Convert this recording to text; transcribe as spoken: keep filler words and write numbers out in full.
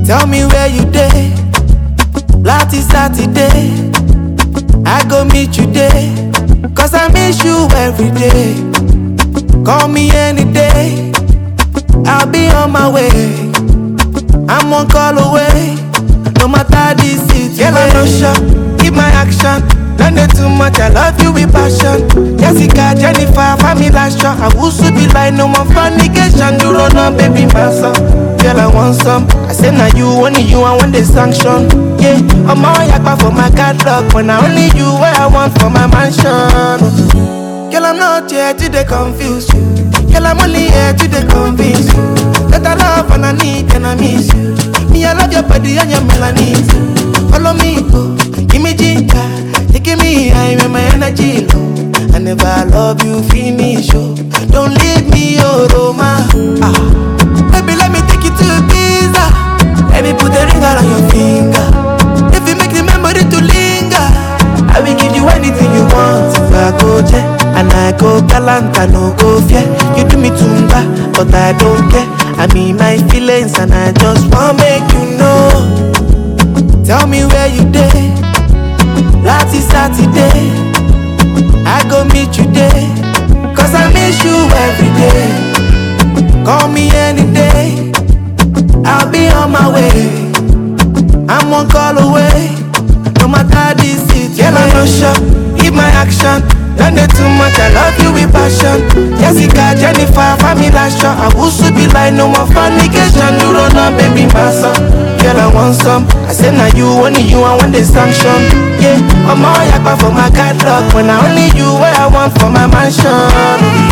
Tell me where you dey. Lati Saturday, I go meet you there. Cause I miss you every day. Call me any day, I'll be on my way. I'm one call away, no matter the situation. Girl, I no shop, keep my action. Don't do too much, I love you with passion. Jessica, Jennifer, family last shot. I will soon be like no more fornication. You run on, baby, my son. Girl, I want some. I say now you, only you, I want the sanction. Yeah, I'm all yakba for my catalog. When I only you, where I want for my mansion. Girl, I'm not here to they confuse you. Girl, I'm only here to they convince you that I love and I need and I miss you. Me, I love your body and your melanin. Follow me, go, give me ginger. You give me high when my energy low. I never love you, finish, oh. Don't leave me, oh, Roma. Ah. Baby, let me take you to Ibiza. Let me put a ring around your finger. If you make the memory to linger, I will give you anything you want. If I go there and I go galant, I no go fear. You do me tumba, but I don't care. I mean my feelings and I just wanna make you know. Tell me where you dey. Lati Saturday, I go meet you there. Cause I miss you every day. Call me any day, I'll be on my way. I'm one call away, no matter the situation. Girl, I no shop, keep my action. Don't do too much, I love you with passion. Jessica, Jennifer, family last shot. I will soon be like no more fornication. You run on, baby, my son. Girl, I want some. I say now you, only you, I want the sanction. Yeah, I'm all yakba for my catalog. When I only you, where I want for my mansion.